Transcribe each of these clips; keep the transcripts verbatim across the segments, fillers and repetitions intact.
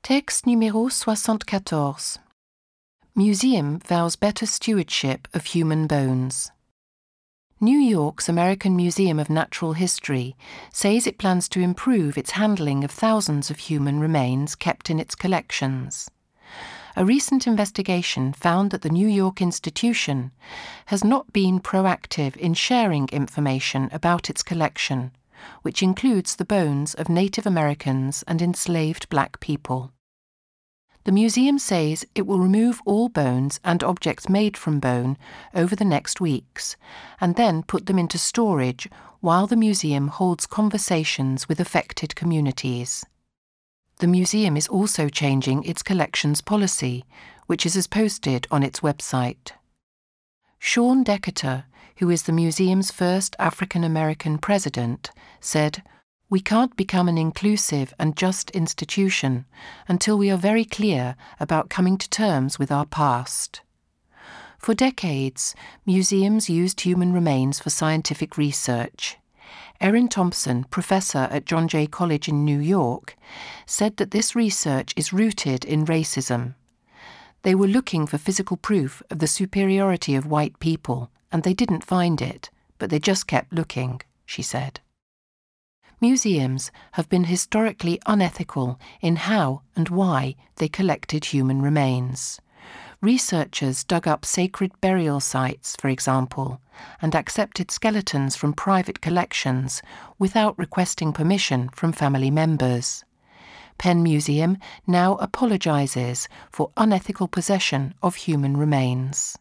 Texte numéro soixante-quatorze. Museum vows better stewardship of human bones. New York's American Museum of Natural History says it plans to improve its handling of thousands of human remains kept in its collections. A recent investigation found that the New York institution has not been proactive in sharing information about its collection, which includes the bones of Native Americans and enslaved black people. The museum says it will remove all bones and objects made from bone over the next weeks, and then put them into storage while the museum holds conversations with affected communities. The museum is also changing its collections policy, which is as posted on its website. Sean Decatur, who is the museum's first African American president, said, "We can't become an inclusive and just institution until we are very clear about coming to terms with our past." For decades, museums used human remains for scientific research. Erin Thompson, professor at John Jay College in New York, said that this research is rooted in racism. They were looking for physical proof of the superiority of white people, and they didn't find it, but they just kept looking, she said. Museums have been historically unethical in how and why they collected human remains. Researchers dug up sacred burial sites, for example, and accepted skeletons from private collections without requesting permission from family members. Penn Museum now apologizes for unethical possession of human remains.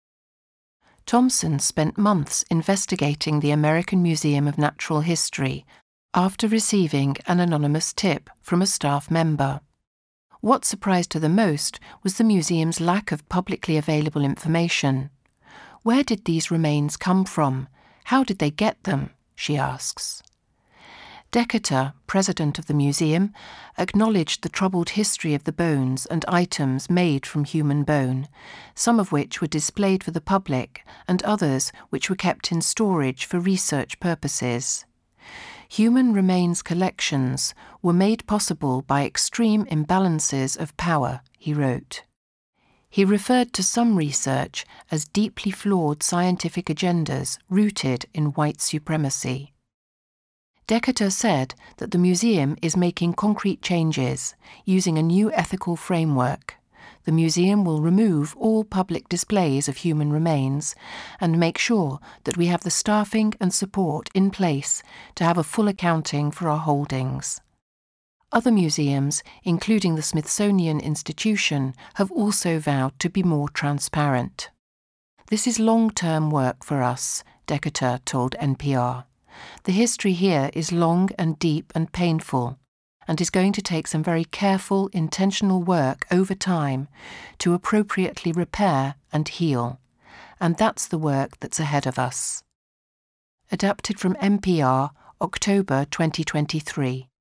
Thompson spent months investigating the American Museum of Natural History after receiving an anonymous tip from a staff member. What surprised her the most was the museum's lack of publicly available information. Where did these remains come from? How did they get them? She asks. Decatur, president of the museum, acknowledged the troubled history of the bones and items made from human bone, some of which were displayed for the public and others which were kept in storage for research purposes. Human remains collections were made possible by extreme imbalances of power, he wrote. He referred to some research as deeply flawed scientific agendas rooted in white supremacy. Decatur said that the museum is making concrete changes, using a new ethical framework. The museum will remove all public displays of human remains and make sure that we have the staffing and support in place to have a full accounting for our holdings. Other museums, including the Smithsonian Institution, have also vowed to be more transparent. "This is long-term work for us," Decatur told N P R. "The history here is long and deep and painful, and is going to take some very careful, intentional work over time to appropriately repair and heal. And that's the work that's ahead of us." Adapted from N P R, October twenty twenty-three.